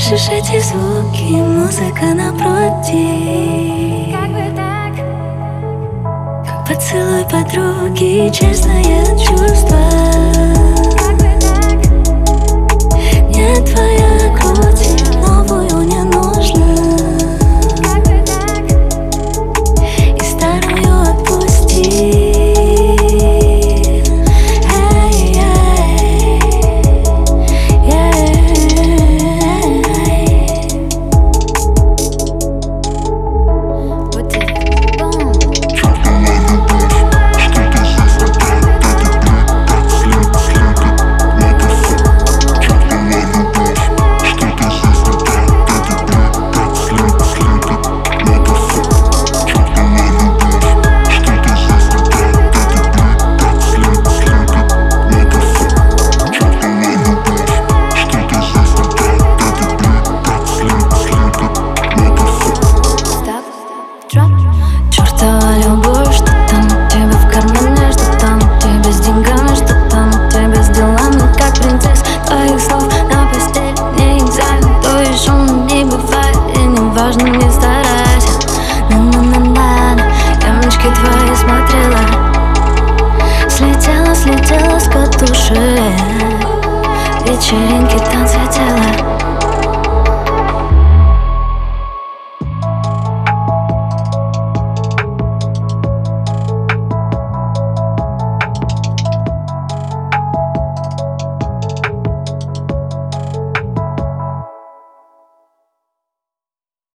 Слышишь эти звуки, музыка на груди. Как бы так? Как поцелуй подруги, честное чувство. Как бы так? Мне твоя грудь, новую не нужно. Как бы так? И старую отпусти. Вот это бум. Стоп, дроп. Чёртова любовь, что там у тебя в кармане, что там у тебя с деньгами, что там у тебя с делами, как принцесс. Твоих слов на постель не экзамен, то еще не бывает, и не важно, не старайся. На-на-на-на, ямочки твои смотрела, слетела с катушек, вечеринки, танцы тела.